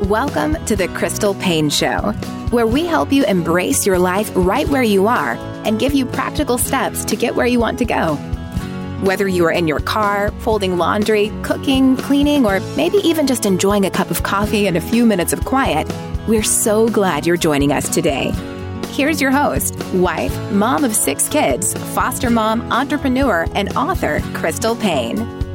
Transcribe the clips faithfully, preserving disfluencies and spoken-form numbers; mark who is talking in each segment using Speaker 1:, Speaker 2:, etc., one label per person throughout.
Speaker 1: Welcome to the Crystal Paine Show, where we help you embrace your life right where you are and give you practical steps to get where you want to go. Whether you are in your car, folding laundry, cooking, cleaning, or maybe even just enjoying a cup of coffee and a few minutes of quiet, we're so glad you're joining us today. Here's your host, wife, mom of six kids, foster mom, entrepreneur, and author, Crystal Paine.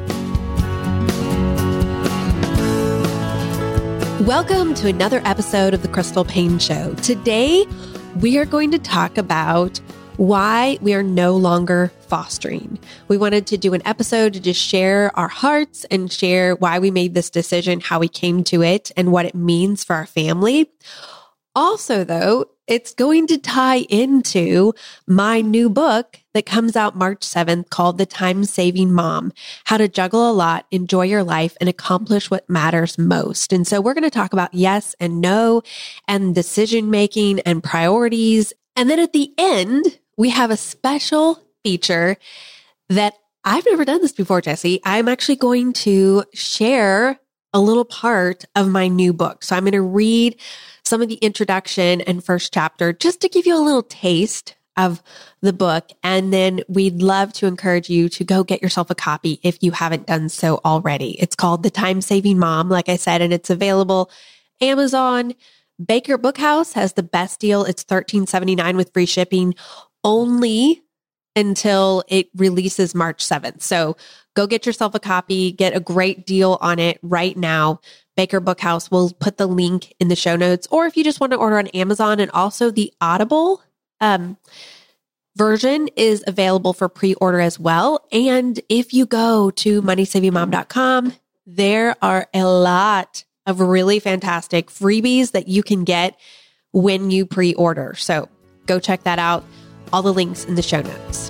Speaker 2: Welcome to another episode of the Crystal Paine Show. Today, we are going to talk about why we are no longer fostering. We wanted to do an episode to just share our hearts and share why we made this decision, how we came to it, and what it means for our family. Also, though, it's going to tie into my new book that comes out March seventh called The Time-Saving Mom, How to Juggle a Lot, Enjoy Your Life, and Accomplish What Matters Most. And so we're going to talk about yes and no and decision-making and priorities. And then at the end, we have a special feature that I've never done this before, Jesse. I'm actually going to share a little part of my new book. So I'm going to read some of the introduction and first chapter just to give you a little taste of the book. And then we'd love to encourage you to go get yourself a copy if you haven't done so already. It's called The Time-Saving Mom, like I said, and it's available Amazon. Baker Bookhouse has the best deal. It's thirteen seventy-nine with free shipping only until it releases March seventh. So go get yourself a copy, get a great deal on it right now. Baker Bookhouse, will put the link in the show notes, or if you just want to order on Amazon. And also the Audible um, version is available for pre-order as well. And if you go to money saving mom dot com, there are a lot of really fantastic freebies that you can get when you pre-order. So go check that out. All the links in the show notes.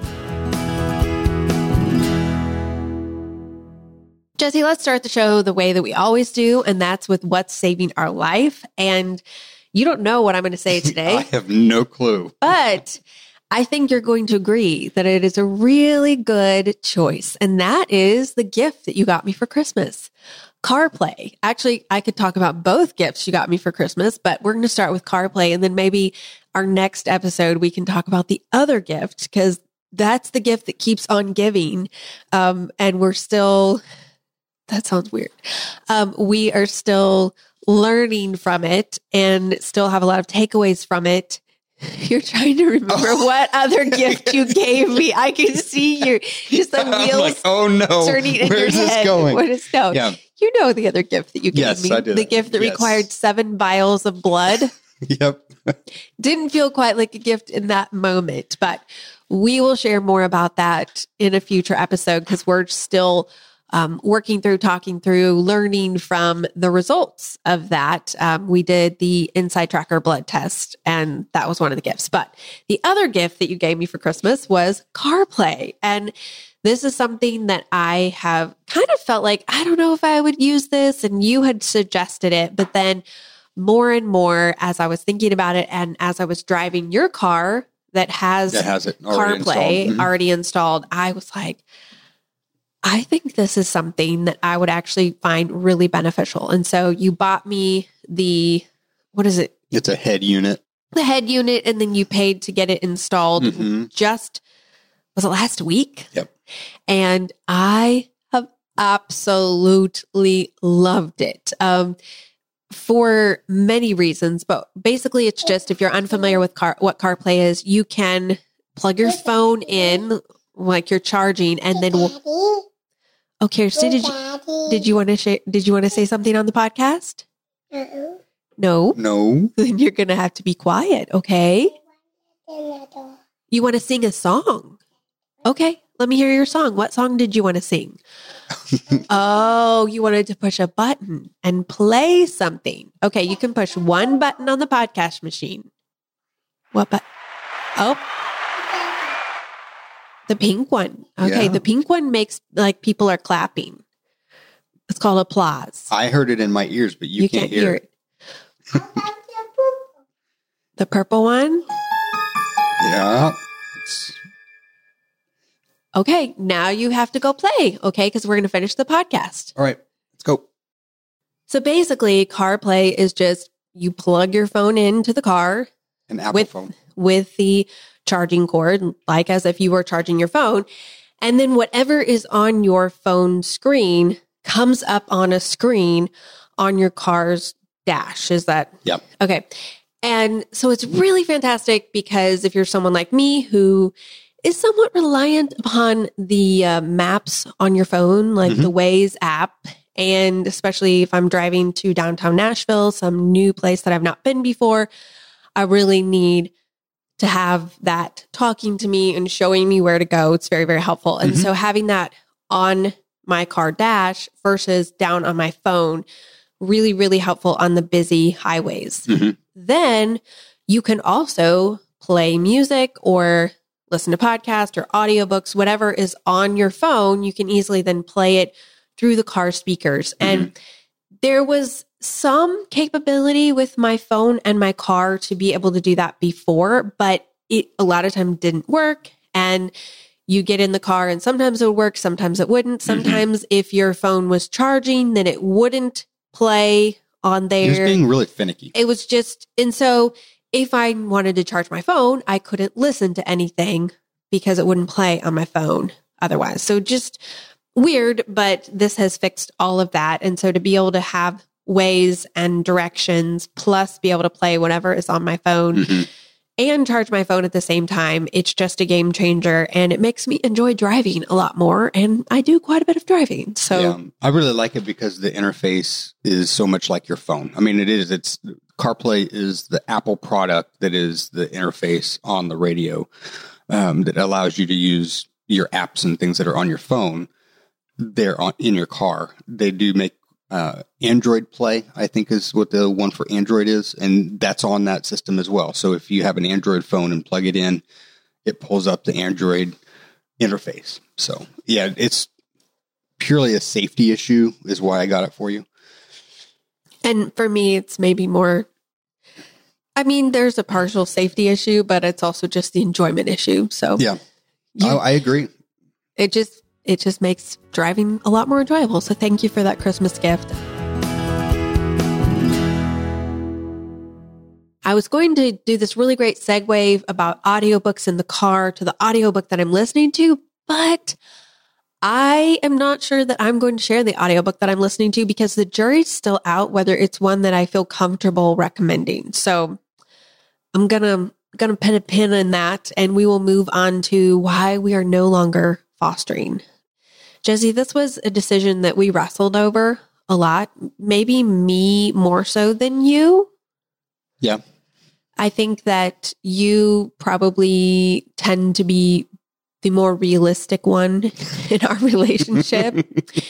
Speaker 2: Jesse, let's start the show the way that we always do, and that's with what's saving our life. And you don't know what I'm going to say today.
Speaker 3: I have no clue.
Speaker 2: But I think you're going to agree that it is a really good choice. And that is the gift that you got me for Christmas, CarPlay. Actually, I could talk about both gifts you got me for Christmas, but we're going to start with CarPlay. And then maybe our next episode, we can talk about the other gift, because that's the gift that keeps on giving. Um, and we're still... That sounds weird. Um, we are still learning from it and still have a lot of takeaways from it. You're trying to remember oh. what other gift you gave me. I can see your just the wheels
Speaker 3: like, oh no,
Speaker 2: turning in
Speaker 3: where's
Speaker 2: your
Speaker 3: this
Speaker 2: head.
Speaker 3: going?
Speaker 2: What is no?
Speaker 3: Yeah.
Speaker 2: You know the other gift that you gave
Speaker 3: yes,
Speaker 2: me.
Speaker 3: I do.
Speaker 2: The gift that
Speaker 3: yes.
Speaker 2: required seven vials of blood.
Speaker 3: Yep.
Speaker 2: Didn't feel quite like a gift in that moment, but we will share more about that in a future episode, because we're still Um, working through, talking through, learning from the results of that. Um, we did the Inside Tracker blood test, and that was one of the gifts. But the other gift that you gave me for Christmas was CarPlay. And this is something that I have kind of felt like, I don't know if I would use this, and you had suggested it. But then more and more, as I was thinking about it, and as I was driving your car that has,
Speaker 3: that has it already
Speaker 2: CarPlay
Speaker 3: installed. Mm-hmm.
Speaker 2: already installed, I was like, I think this is something that I would actually find really beneficial. And so you bought me the, what is it?
Speaker 3: It's a head unit.
Speaker 2: The head unit, and then you paid to get it installed
Speaker 3: mm-hmm.
Speaker 2: just, was it last week?
Speaker 3: Yep.
Speaker 2: And I have absolutely loved it um, for many reasons. But basically, it's just, if you're unfamiliar with car, what CarPlay is, you can plug your phone in like you're charging, and then we'll... Oh, Kirsty, did you did you want to sh- did you want to say something on the podcast? Uh-uh. No.
Speaker 3: No.
Speaker 2: Then you're gonna have to be quiet, okay? You want to sing a song? Okay, let me hear your song. What song did you want to sing? Oh, you wanted to push a button and play something. Okay, you can push one button on the podcast machine. What button? Oh. The pink one. Okay.
Speaker 3: Yeah.
Speaker 2: The pink one makes like people are clapping. It's called applause.
Speaker 3: I heard it in my ears, but you,
Speaker 2: you
Speaker 3: can't,
Speaker 2: can't
Speaker 3: hear,
Speaker 2: hear
Speaker 3: it.
Speaker 2: it. The purple one?
Speaker 3: Yeah. It's...
Speaker 2: Okay. Now you have to go play. Okay. Because we're going to finish the podcast.
Speaker 3: All right. Let's go.
Speaker 2: So basically, CarPlay is just you plug your phone into the car
Speaker 3: An Apple
Speaker 2: with,
Speaker 3: phone.
Speaker 2: with the charging cord, like as if you were charging your phone. And then whatever is on your phone screen comes up on a screen on your car's dash. Is that?
Speaker 3: Yep.
Speaker 2: Okay. And so it's really fantastic because if you're someone like me who is somewhat reliant upon the uh, maps on your phone, like
Speaker 3: Mhm.
Speaker 2: the Waze app, and especially if I'm driving to downtown Nashville, some new place that I've not been before, I really need to have that talking to me and showing me where to go. It's very, very helpful. And
Speaker 3: Mhm.
Speaker 2: so having that on my car dash versus down on my phone, really, really helpful on the busy highways.
Speaker 3: Mhm.
Speaker 2: Then you can also play music or listen to podcasts or audiobooks, whatever is on your phone. You can easily then play it through the car speakers. And there was some capability with my phone and my car to be able to do that before, but it a lot of time didn't work. And you get in the car and sometimes it would work, sometimes it wouldn't. Sometimes if your phone was charging, then it wouldn't play on there.
Speaker 3: He was being really finicky.
Speaker 2: It was just, and so if I wanted to charge my phone, I couldn't listen to anything because it wouldn't play on my phone otherwise. So just weird, but this has fixed all of that. And so to be able to have ways and directions, plus be able to play whatever is on my phone
Speaker 3: Mhm.
Speaker 2: and charge my phone at the same time, it's just a game changer. And it makes me enjoy driving a lot more. And I do quite a bit of driving. So
Speaker 3: Yeah, I really like it because the interface is so much like your phone. I mean, it is. It's CarPlay is the Apple product that is the interface on the radio um, that allows you to use your apps and things that are on your phone. They're on in your car. They do make uh, Android Play, I think is what the one for Android is, and that's on that system as well. So if you have an Android phone and plug it in, it pulls up the Android interface. So yeah, it's purely a safety issue is why I got it for you.
Speaker 2: And for me, it's maybe more, I mean, there's a partial safety issue, but it's also just the enjoyment issue. So
Speaker 3: Yeah,
Speaker 2: you-
Speaker 3: I, I agree.
Speaker 2: it just, it just makes driving a lot more enjoyable. So thank you for that Christmas gift. I was going to do this really great segue about audiobooks in the car to the audiobook that I'm listening to, but I am not sure that I'm going to share the audiobook that I'm listening to because the jury's still out whether it's one that I feel comfortable recommending. So I'm going to going to put a pin in that and we will move on to why we are no longer fostering. Jesse, this was a decision that we wrestled over a lot, maybe me more so than you.
Speaker 3: Yeah.
Speaker 2: I think that you probably tend to be the more realistic one in our relationship.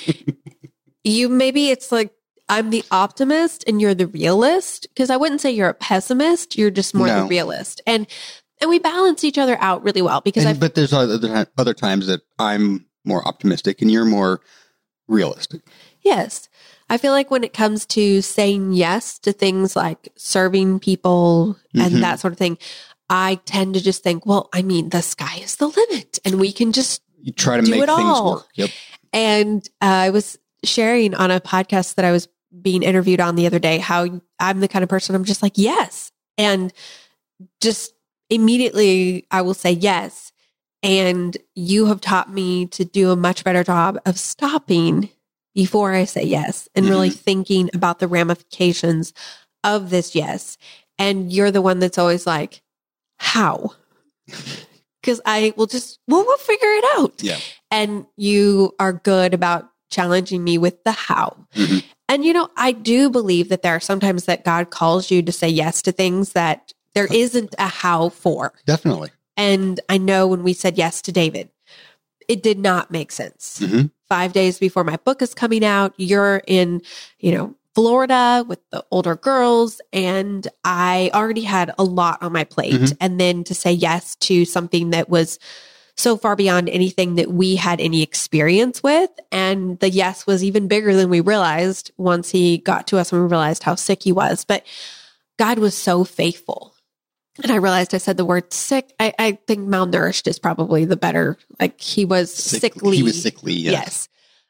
Speaker 2: You maybe it's like I'm the optimist and you're the realist, because I wouldn't say you're a pessimist. You're just more
Speaker 3: No.
Speaker 2: the realist. And and we balance each other out really well because
Speaker 3: And,
Speaker 2: I
Speaker 3: but there's other ti- other times that I'm more optimistic and you're more realistic.
Speaker 2: Yes. I feel like when it comes to saying yes to things like serving people and
Speaker 3: Mhm.
Speaker 2: that sort of thing, I tend to just think, well, I mean, the sky is the limit and we can just,
Speaker 3: You try to
Speaker 2: Do
Speaker 3: make
Speaker 2: it
Speaker 3: things
Speaker 2: all.
Speaker 3: work. Yep.
Speaker 2: and uh, I was sharing on a podcast that I was being interviewed on the other day, how I'm the kind of person I'm just like, yes. And just immediately I will say yes. And you have taught me to do a much better job of stopping before I say yes and really thinking about the ramifications of this yes. And you're the one that's always like, how? Because I will just, well, we'll figure it out.
Speaker 3: Yeah.
Speaker 2: And you are good about challenging me with the how.
Speaker 3: Mhm.
Speaker 2: And, you know, I do believe that there are sometimes that God calls you to say yes to things that there isn't a how for.
Speaker 3: Definitely.
Speaker 2: And I know when we said yes to David, it did not make sense.
Speaker 3: Mhm.
Speaker 2: Five days before my book is coming out, you're in, you know, Florida with the older girls, and I already had a lot on my plate.
Speaker 3: Mhm.
Speaker 2: And then to say yes to something that was so far beyond anything that we had any experience with. And the yes was even bigger than we realized once he got to us and we realized how sick he was. But God was so faithful. And I realized I said the word sick. I, I think malnourished is probably the better, like he was
Speaker 3: Sick-
Speaker 2: sickly.
Speaker 3: He was sickly. Yes.
Speaker 2: Yes.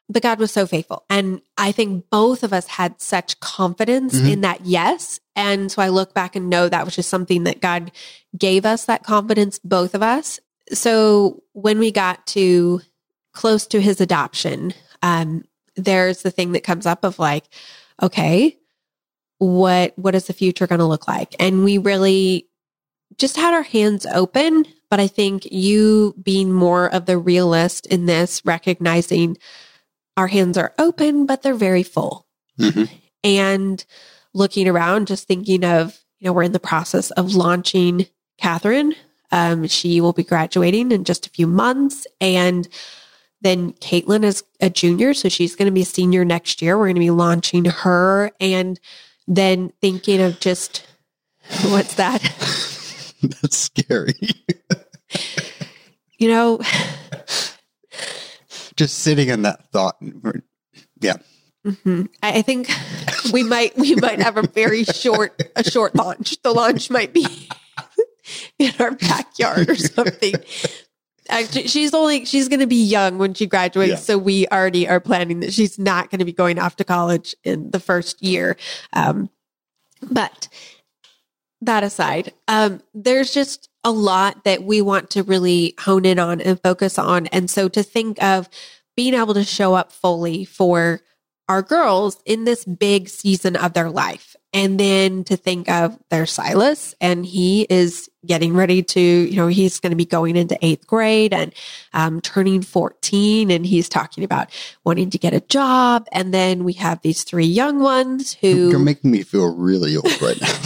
Speaker 2: but God was so faithful. And I think both of us had such confidence mm-hmm. in that yes. And so I look back and know that was just something that God gave us, that confidence, both of us. So when we got to close to his adoption, um, there's the thing that comes up of like, okay, what what is the future going to look like? And we really just had our hands open. But I think you being more of the realist in this, recognizing our hands are open, but they're very full. Mm-hmm. And looking around, just thinking of, you know, we're in the process of launching Catherine. Um, she will be graduating in just a few months. And then Caitlin is a junior, so she's going to be a senior next year. We're going to be launching her. And then thinking of just, what's that?
Speaker 3: That's scary.
Speaker 2: You know,
Speaker 3: just sitting in that thought. Yeah.
Speaker 2: Mm-hmm. I think we might, we might have a very short, a short launch. The launch might be in our backyard or something. Actually, she's only, she's going to be young when she graduates. Yeah. So we already are planning that she's not going to be going off to college in the first year. Um, but that aside, um, there's just a lot that we want to really hone in on and focus on. And so to think of being able to show up fully for our girls in this big season of their life. And then to think of their Silas, and he is getting ready to, you know, he's going to be going into eighth grade and um, turning fourteen. And he's talking about wanting to get a job. And then we have these three young ones who...
Speaker 3: You're making me feel really old right now.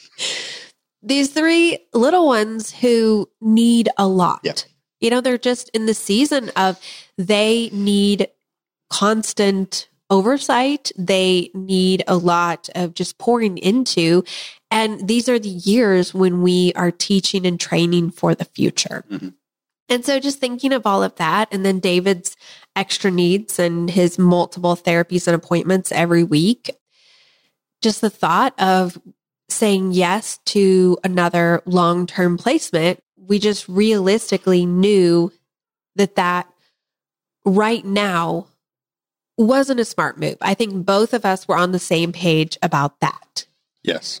Speaker 2: These three little ones who need a lot.
Speaker 3: Yeah.
Speaker 2: You know, they're just in the season of they need constant oversight. They need a lot of just pouring into. And these are the years when we are teaching and training for the future. Mm-hmm. And so just thinking of all of that, and then David's extra needs and his multiple therapies and appointments every week, just the thought of saying yes to another long-term placement, we just realistically knew that that right now wasn't a smart move. I think both of us were on the same page about that.
Speaker 3: Yes.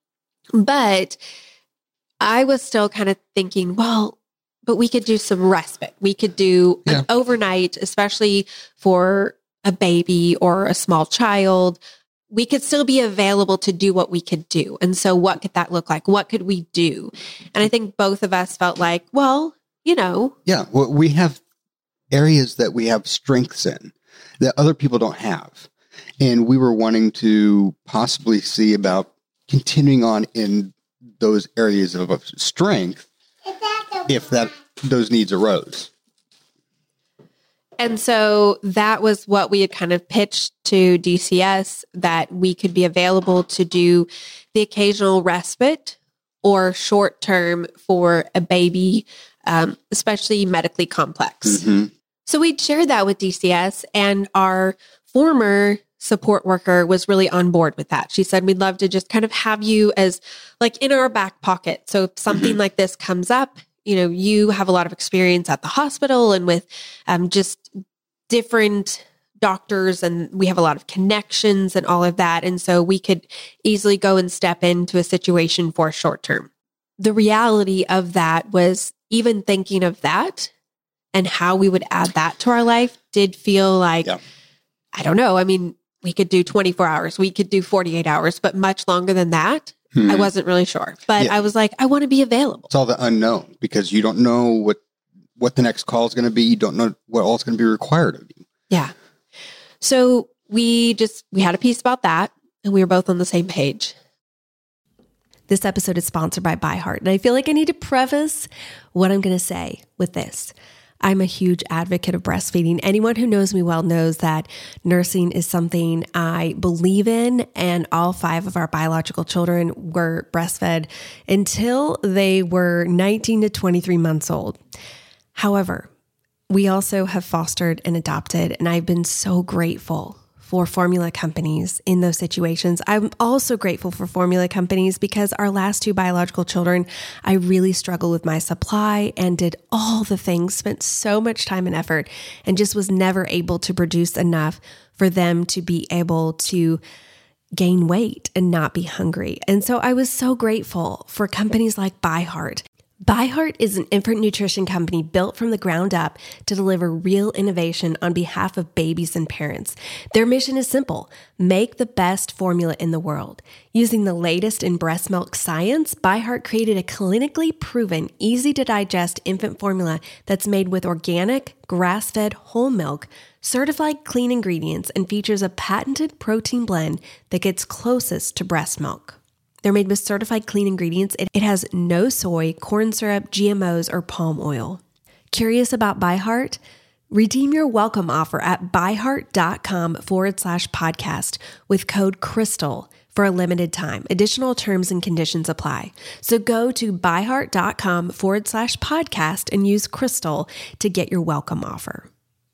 Speaker 2: But I was still kind of thinking, well, but we could do some respite. We could do yeah. an overnight, especially for a baby or a small child. We could still be available to do what we could do. And so what could that look like? What could we do? And I think both of us felt like, well, you know.
Speaker 3: Yeah, well, we have areas that we have strengths in that other people don't have. And we were wanting to possibly see about continuing on in those areas of strength if that those needs arose.
Speaker 2: And so that was what we had kind of pitched to D C S, that we could be available to do the occasional respite or short term for a baby, um, especially medically complex. Mm-hmm. So we'd shared that with D C S, and our former support worker was really on board with that. She said, we'd love to just kind of have you as like in our back pocket. So if something mm-hmm. like this comes up, you know, you have a lot of experience at the hospital and with um, just different doctors, and we have a lot of connections and all of that. And so we could easily go and step into a situation for short term. The reality of that was even thinking of that and how we would add that to our life did feel like, yeah. I don't know. I mean, we could do twenty-four hours, we could do forty-eight hours, but much longer than that, hmm. I wasn't really sure. But yeah. I was like, I want to be available.
Speaker 3: It's all the unknown because you don't know what, what the next call is going to be. You don't know what all is going to be required of you.
Speaker 2: Yeah. So we just, we had a piece about that, and we were both on the same page.
Speaker 4: This episode is sponsored by ByHeart, and I feel like I need to preface what I'm going to say with this. I'm a huge advocate of breastfeeding. Anyone who knows me well knows that nursing is something I believe in, and all five of our biological children were breastfed until they were nineteen to twenty-three months old. However, we also have fostered and adopted, and I've been so grateful for formula companies in those situations. I'm also grateful for formula companies because our last two biological children, I really struggled with my supply and did all the things, spent so much time and effort, and just was never able to produce enough for them to be able to gain weight and not be hungry. And so I was so grateful for companies like ByHeart. ByHeart is an infant nutrition company built from the ground up to deliver real innovation on behalf of babies and parents. Their mission is simple: make the best formula in the world. Using the latest in breast milk science, ByHeart created a clinically proven, easy to digest infant formula that's made with organic, grass-fed whole milk, certified clean ingredients, and features a patented protein blend that gets closest to breast milk. They're made with certified clean ingredients. It has no soy, corn syrup, G M Os, or palm oil. Curious about ByHeart? Redeem your welcome offer at byheart.com forward slash podcast with code CRYSTAL for a limited time. Additional terms and conditions apply. So go to byheart.com forward slash podcast and use CRYSTAL to get your welcome offer.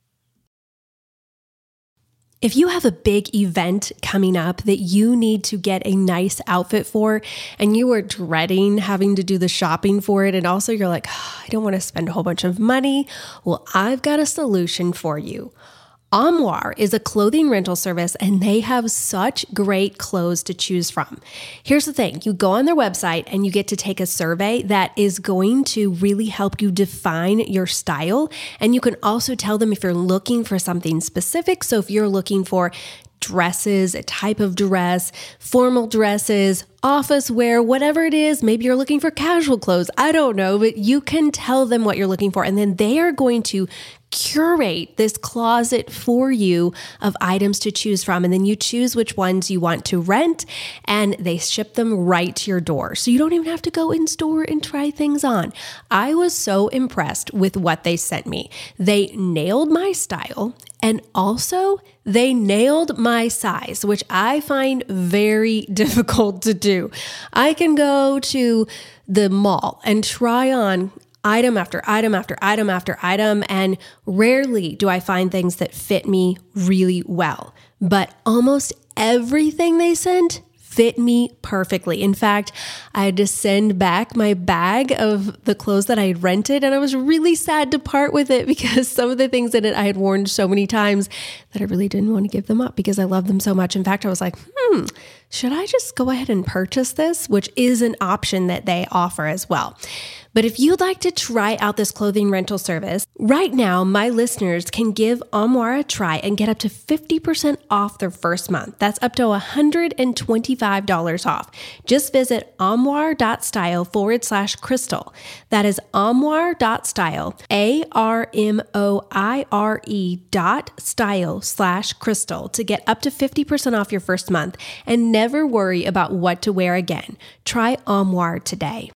Speaker 4: If you have a big event coming up that you need to get a nice outfit for, and you are dreading having to do the shopping for it, and also you're like, oh, I don't want to spend a whole bunch of money, well, I've got a solution for you. Armoire is a clothing rental service, and they have such great clothes to choose from. Here's the thing. You go on their website and you get to take a survey that is going to really help you define your style. And you can also tell them if you're looking for something specific. So if you're looking for dresses, a type of dress, formal dresses, office wear, whatever it is, maybe you're looking for casual clothes, I don't know, but you can tell them what you're looking for. And then they are going to curate this closet for you of items to choose from. And then you choose which ones you want to rent, and they ship them right to your door. So you don't even have to go in store and try things on. I was so impressed with what they sent me. They nailed my style, and also they nailed my size, which I find very difficult to do. I can go to the mall and try on item after item after item after item, and rarely do I find things that fit me really well. But almost everything they sent fit me perfectly. In fact, I had to send back my bag of the clothes that I had rented, and I was really sad to part with it because some of the things in it I had worn so many times that I really didn't want to give them up because I love them so much. In fact, I was like, hmm, should I just go ahead and purchase this? Which is an option that they offer as well. But if you'd like to try out this clothing rental service, right now, my listeners can give Armoire a try and get up to fifty percent off their first month. That's up to one hundred twenty-five dollars off. Just visit armoire.style forward slash crystal. That is armoire.style, A R M O I R E dot style slash crystal to get up to fifty percent off your first month and never worry about what to wear again. Try Armoire today.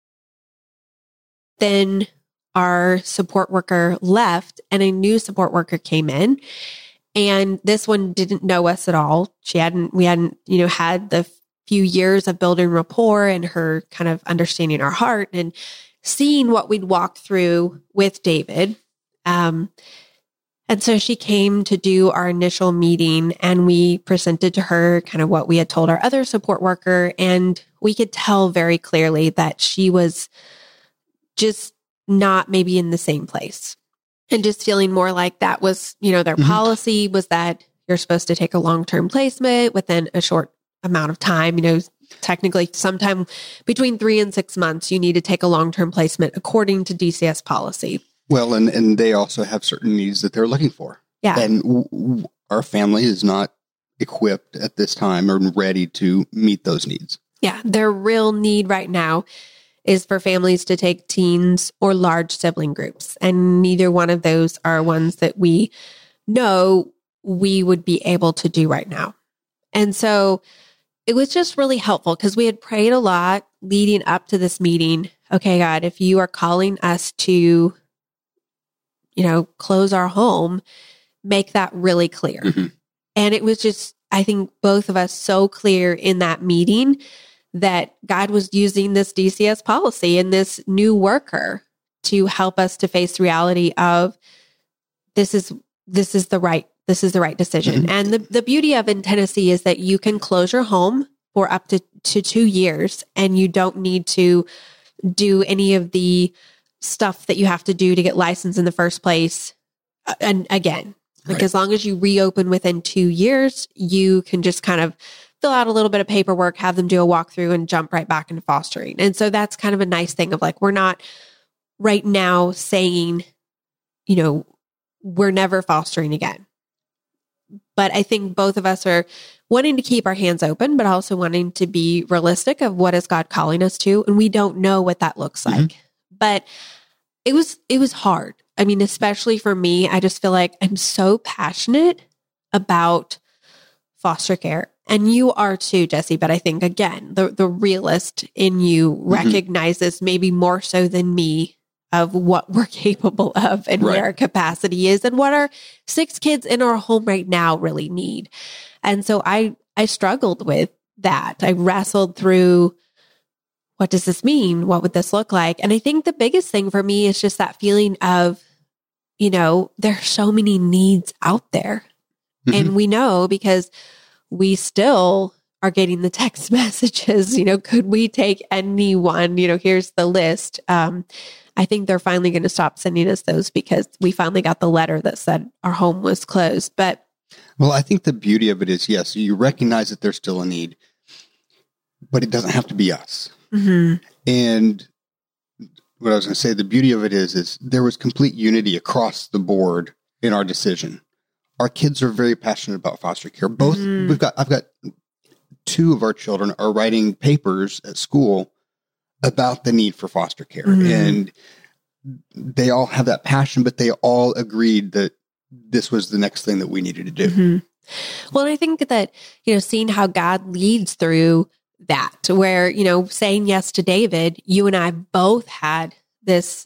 Speaker 2: Then our support worker left and a new support worker came in, and this one didn't know us at all. She hadn't, we hadn't, you know, had the few years of building rapport and her kind of understanding our heart and seeing what we'd walked through with David. Um, and so she came to do our initial meeting, and we presented to her kind of what we had told our other support worker. And we could tell very clearly that she was just not maybe in the same place, and just feeling more like that was, you know, their mm-hmm. policy was that you're supposed to take a long-term placement within a short amount of time. You know, technically sometime between three and six months, you need to take a long-term placement according to D C S policy.
Speaker 3: Well, and, and they also have certain needs that they're looking for.
Speaker 2: Yeah.
Speaker 3: And w- w- our family is not equipped at this time or ready to meet those needs.
Speaker 2: Yeah. Their real need right now is for families to take teens or large sibling groups. And neither one of those are ones that we know we would be able to do right now. And so it was just really helpful because we had prayed a lot leading up to this meeting. Okay, God, if you are calling us to, you know, close our home, make that really clear. Mm-hmm. And it was just, I think both of us so clear in that meeting that God was using this D C S policy and this new worker to help us to face the reality of this is this is the right this is the right decision. And the, the beauty of in Tennessee is that you can close your home for up to, to two years and you don't need to do any of the stuff that you have to do to get licensed in the first place. And again, like
Speaker 3: Right.
Speaker 2: as long as you reopen within two years, you can just kind of fill out a little bit of paperwork, have them do a walkthrough and jump right back into fostering. And so that's kind of a nice thing of like, we're not right now saying, you know, we're never fostering again. But I think both of us are wanting to keep our hands open, but also wanting to be realistic of what is God calling us to. And we don't know what that looks like. Mm-hmm. But it was, it was hard. I mean, especially for me, I just feel like I'm so passionate about foster care. And you are too, Jesse. But I think, again, the, the realist in you mm-hmm. recognizes maybe more so than me of what we're capable of and right. where our capacity is and what our six kids in our home right now really need. And so I, I struggled with that. I wrestled through, what does this mean? What would this look like? And I think the biggest thing for me is just that feeling of, you know, there are so many needs out there. Mm-hmm. And we know because we still are getting the text messages, you know, could we take anyone? You know, here's the list. Um, I think they're finally going to stop sending us those because we finally got the letter that said our home was closed. But
Speaker 3: well, I think the beauty of it is, yes, you recognize that there's still a need, but it doesn't have to be us. Mm-hmm. And what I was going to say, the beauty of it is, is there was complete unity across the board in our decision. Our kids are very passionate about foster care. Both mm-hmm. we've got, I've got two of our children are writing papers at school about the need for foster care. Mm-hmm. And they all have that passion, but they all agreed that this was the next thing that we needed to do.
Speaker 2: Mm-hmm. Well, and I think that, you know, seeing how God leads through that, where, you know, saying yes to David, you and I both had this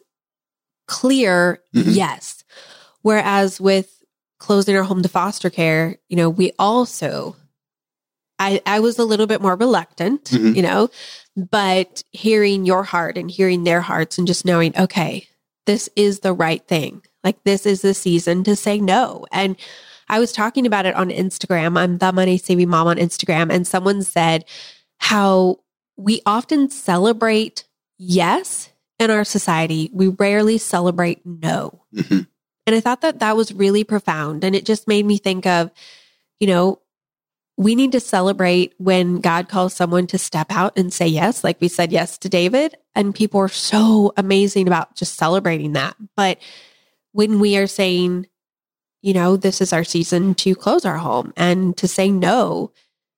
Speaker 2: clear mm-hmm. yes. Whereas with closing our home to foster care, you know, we also, I, I was a little bit more reluctant, mm-hmm. you know, but hearing your heart and hearing their hearts and just knowing, okay, this is the right thing. Like this is the season to say no. And I was talking about it on Instagram. I'm the Money Saving Mom on Instagram. And someone said how we often celebrate yes in our society. We rarely celebrate no. Mm-hmm. And I thought that that was really profound. And it just made me think of, you know, we need to celebrate when God calls someone to step out and say yes, like we said yes to David. And people are so amazing about just celebrating that. But when we are saying, you know, this is our season to close our home and to say no,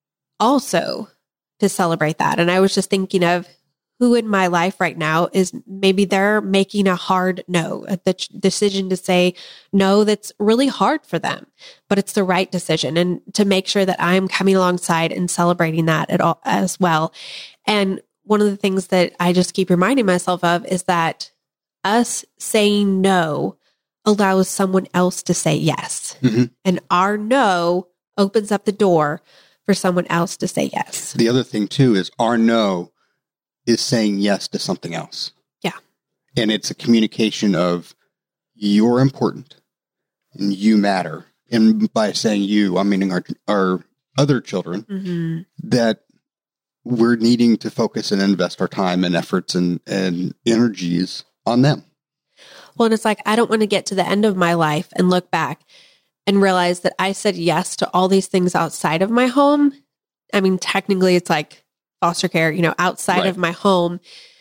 Speaker 2: also to celebrate that. And I was just thinking of who in my life right now is maybe they're making a hard no, the ch- decision to say no that's really hard for them, but it's the right decision. And to make sure that I'm coming alongside and celebrating that at all as well. And one of the things that I just keep reminding myself of is that us saying no allows someone else to say yes. Mm-hmm. And our no opens up the door for someone else to say yes.
Speaker 3: The other thing too is our no is saying yes to something else.
Speaker 2: Yeah.
Speaker 3: And it's a communication of you're important and you matter. And by saying you, I'm meaning our, our other children, mm-hmm. that we're needing to focus and invest our time and efforts and, and energies on them.
Speaker 2: Well, and it's like, I don't want to get to the end of my life and look back and realize that I said yes to all these things outside of my home. I mean, technically it's like foster care, you know, outside right. of my home,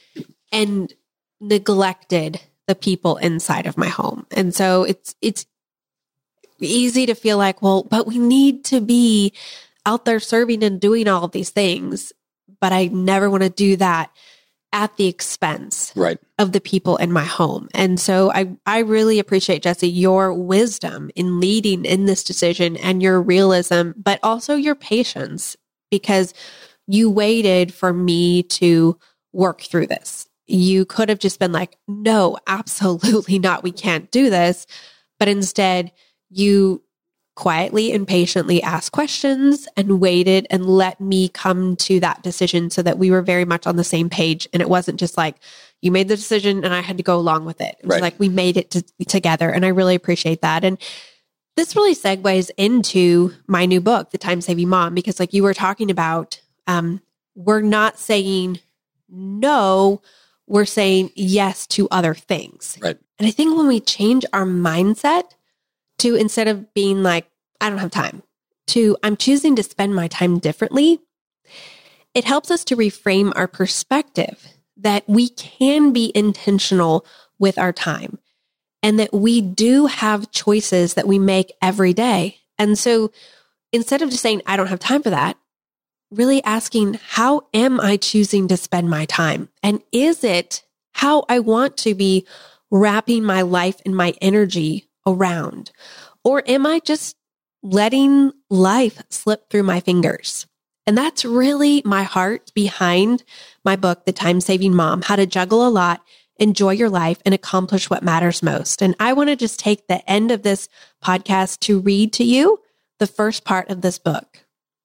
Speaker 2: and neglected the people inside of my home. And so it's, it's easy to feel like, well, but we need to be out there serving and doing all of these things. But I never want to do that at the expense
Speaker 3: right.
Speaker 2: of the people in my home. And so I, I really appreciate, Jesse, your wisdom in leading in this decision and your realism, but also your patience, because you waited for me to work through this. You could have just been like, no, absolutely not. We can't do this. But instead, you quietly and patiently asked questions and waited and let me come to that decision so that we were very much on the same page. And it wasn't just like you made the decision and I had to go along with it. It was
Speaker 3: right.
Speaker 2: like we made it to, together. And I really appreciate that. And This really segues into my new book, The Time-Saving Mom, because like you were talking about, um, we're not saying no, we're saying yes to other things.
Speaker 3: Right.
Speaker 2: And I think when we change our mindset to, instead of being like, I don't have time, to I'm choosing to spend my time differently, it helps us to reframe our perspective that we can be intentional with our time and that we do have choices that we make every day. And so instead of just saying, I don't have time for that, really asking, how am I choosing to spend my time? And is it how I want to be wrapping my life and my energy around? Or am I just letting life slip through my fingers? And that's really my heart behind my book, The Time-Saving Mom, How to Juggle a Lot, Enjoy Your Life, and Accomplish What Matters Most. And I want to just take the end of this podcast to read to you the first part of this book.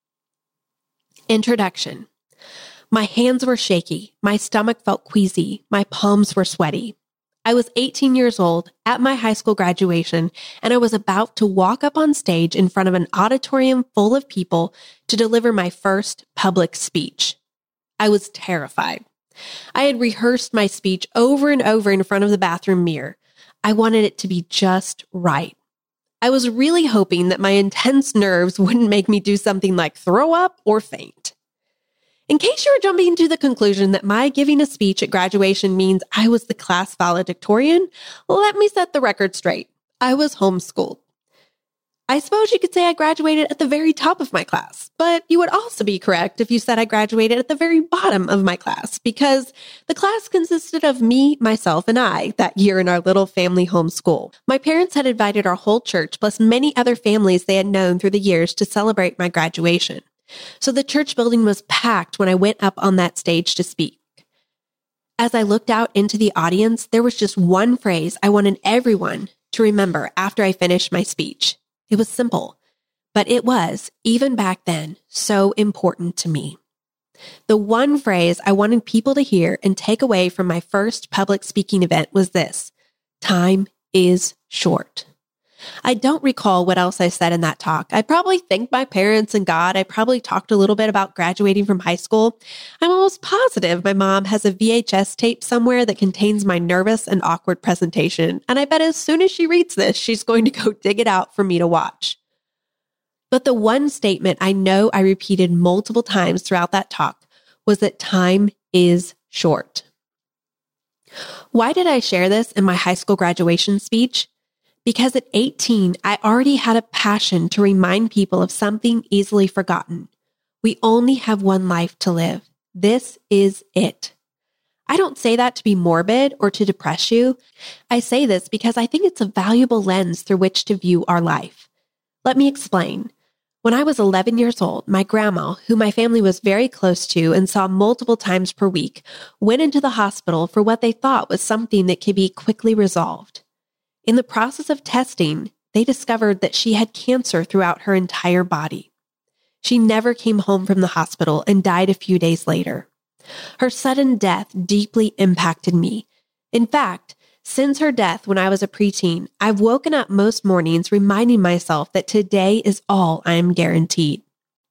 Speaker 2: Introduction. My hands were shaky. My stomach felt queasy. My palms were sweaty. I was eighteen years old at my high school graduation, and I was about to walk up on stage in front of an auditorium full of people to deliver my first public speech. I was terrified. I had rehearsed my speech over and over in front of the bathroom mirror. I wanted it to be just right. I was really hoping that my intense nerves wouldn't make me do something like throw up or faint. In case you were jumping to the conclusion that my giving a speech at graduation means I was the class valedictorian, let me set the record straight. I was homeschooled. I suppose you could say I graduated at the very top of my class, but you would also be correct if you said I graduated at the very bottom of my class, because the class consisted of me, myself, and I that year in our little family homeschool. My parents had invited our whole church, plus many other families they had known through the years, to celebrate my graduation. So the church building was packed when I went up on that stage to speak. As I looked out into the audience, there was just one phrase I wanted everyone to remember after I finished my speech. It was simple, but it was, even back then, so important to me. The one phrase I wanted people to hear and take away from my first public speaking event was this: time is short. I don't recall what else I said in that talk. I probably thanked my parents and God. I probably talked a little bit about graduating from high school. I'm almost positive my mom has a V H S tape somewhere that contains my nervous and awkward presentation. And I bet as soon as she reads this, she's going to go dig it out for me to watch. But the one statement I know I repeated multiple times throughout that talk was that time is short. Why did I share this in my high school graduation speech? Because at eighteen, I already had a passion to remind people of something easily forgotten. We only have one life to live. This is it. I don't say that to be morbid or to depress you. I say this because I think it's a valuable lens through which to view our life. Let me explain. When I was eleven years old, my grandma, who my family was very close to and saw multiple times per week, went into the hospital for what they thought was something that could be quickly resolved. In the process of testing, they discovered that she had cancer throughout her entire body. She never came home from the hospital and died a few days later. Her sudden death deeply impacted me. In fact, since her death when I was a preteen, I've woken up most mornings reminding myself that today is all I am guaranteed.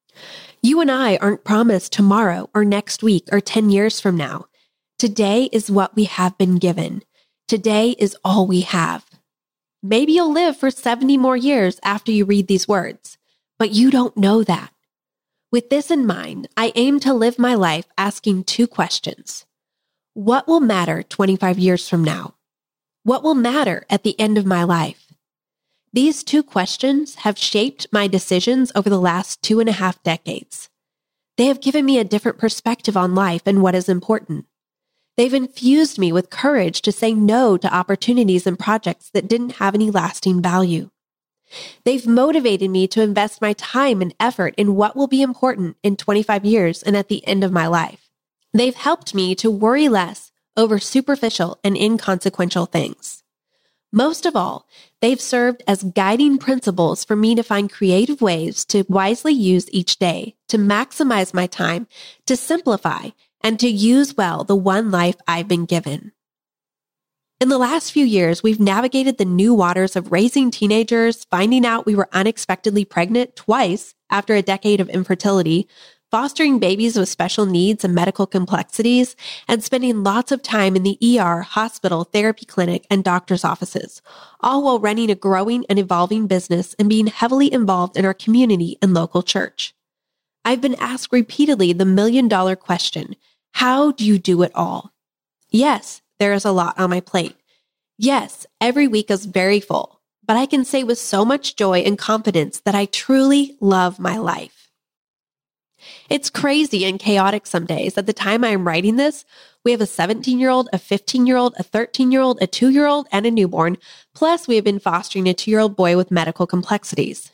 Speaker 2: You and I aren't promised tomorrow or next week or ten years from now. Today is what we have been given. Today is all we have. Maybe you'll live for seventy more years after you read these words, but you don't know that. With this in mind, I aim to live my life asking two questions. What will matter twenty-five years from now? What will matter at the end of my life? These two questions have shaped my decisions over the last two and a half decades. They have given me a different perspective on life and what is important. They've infused me with courage to say no to opportunities and projects that didn't have any lasting value. They've motivated me to invest my time and effort in what will be important in twenty-five years and at the end of my life. They've helped me to worry less over superficial and inconsequential things. Most of all, they've served as guiding principles for me to find creative ways to wisely use each day, to maximize my time, to simplify, and to use well the one life I've been given. In the last few years, we've navigated the new waters of raising teenagers, finding out we were unexpectedly pregnant twice after a decade of infertility, fostering babies with special needs and medical complexities, and spending lots of time in the E R, hospital, therapy clinic, and doctor's offices, all while running a growing and evolving business and being heavily involved in our community and local church. I've been asked repeatedly the million dollar question, how do you do it all? Yes, there is a lot on my plate. Yes, every week is very full, but I can say with so much joy and confidence that I truly love my life. It's crazy and chaotic some days. At the time I am writing this, we have a seventeen-year-old, a fifteen-year-old, a thirteen-year-old, a two-year-old, and a newborn. Plus, we have been fostering a two-year-old boy with medical complexities.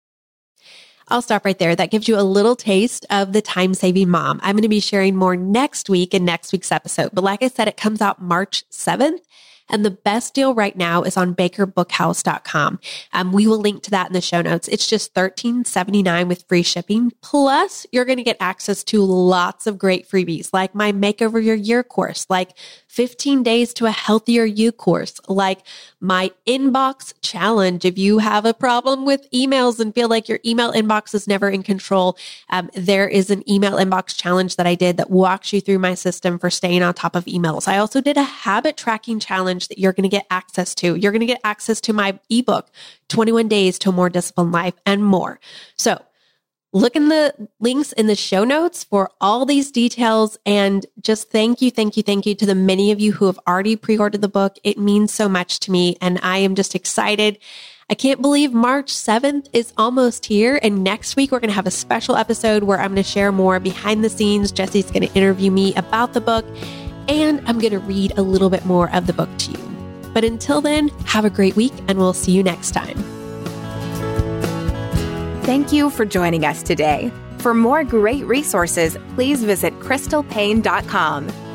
Speaker 2: I'll stop right there. That gives you a little taste of the time-saving mom. I'm going to be sharing more next week in next week's episode. But like I said, it comes out March seventh. And the best deal right now is on baker book house dot com. Um, we will link to that in the show notes. It's just thirteen dollars and seventy-nine cents with free shipping. Plus, you're going to get access to lots of great freebies, like my Makeover Your Year course, like fifteen days to a Healthier You course, like my inbox challenge. If you have a problem with emails and feel like your email inbox is never in control, um, there is an email inbox challenge that I did that walks you through my system for staying on top of emails. I also did a habit tracking challenge that you're going to get access to. You're going to get access to my ebook, twenty-one days to a More Disciplined Life, and more. So look in the links in the show notes for all these details. And just thank you, thank you, thank you to the many of you who have already pre-ordered the book. It means so much to me, and I am just excited. I can't believe March seventh is almost here. And next week, we're going to have a special episode where I'm going to share more behind the scenes. Jesse's going to interview me about the book, and I'm going to read a little bit more of the book to you. But until then, have a great week, and we'll see you next time.
Speaker 1: Thank you for joining us today. For more great resources, please visit crystal paine dot com.